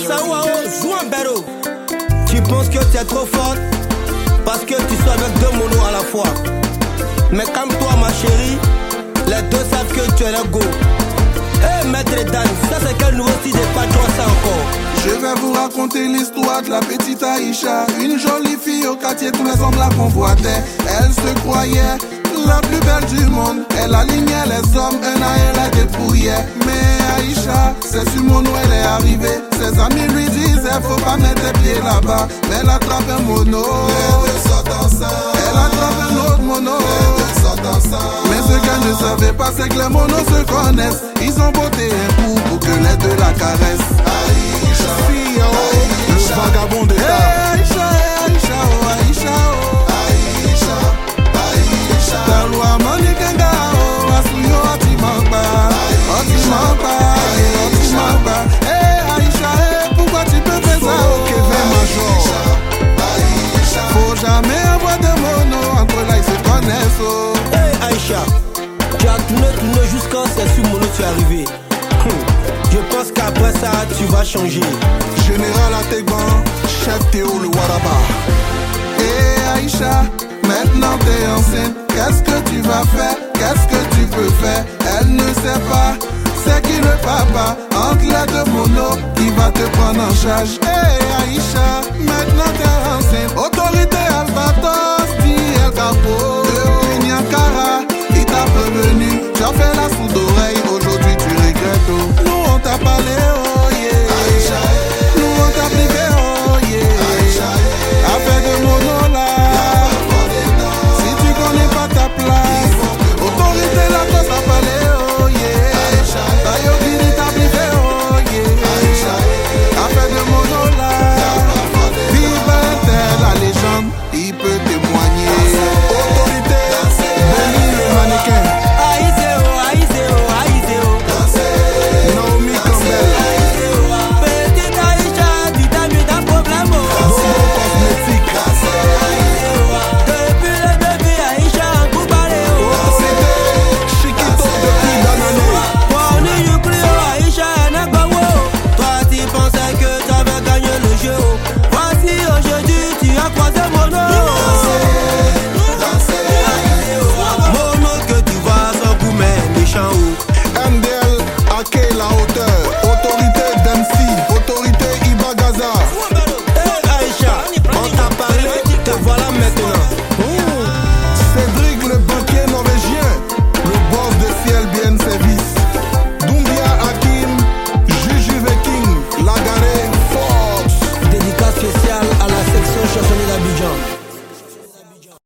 Saouao, joue un béro. Tu penses que tu es trop forte parce que tu sois avec deux monos à la fois. Mais calme-toi ma chérie, les deux savent que tu es le go. Eh maître Dan, ça c'est quel nouveau style de patron ça encore? Je vais vous raconter l'histoire de la petite Aïcha, une jolie fille au quartier, tous les hommes la convoitaient. Elle se croyait la plus belle du monde. Elle alignait les hommes, un à un la dépouillait. Mais Aïcha, c'est sur mon nom elle est arrivée. Ses amis lui disaient faut pas mettre tes pieds là-bas. Mais elle attrape un mono, elle attrape un autre mono. Mais ce qu'elle ne savait pas c'est que les monos se connaissent. Ils ont botté un coup pour que les deux la caressent. Aïcha, le vagabond d'État. Aïcha, Aïcha, oh Aïcha, oh Aïcha, Aïcha. Ta loi manikanga, oh asuyo atimamba, atimamba, atimamba. Eh Aïcha, pourquoi tu peux faire ça? Aïcha, faut jamais avoir de mono entre là ils se connaissent. Oh. Hey Aïcha, tu as tourné jusqu'à c'est sur mono tu es arrivé. Je pense qu'après ça tu vas changer. Général Ategban, chef Théo le Waraba. Eh Aïcha, maintenant t'es enceinte. Qu'est-ce que tu vas faire? Qu'est-ce que tu peux faire? Elle ne sait pas, c'est qui le papa entre les deux monos qui va te prendre en charge. Eh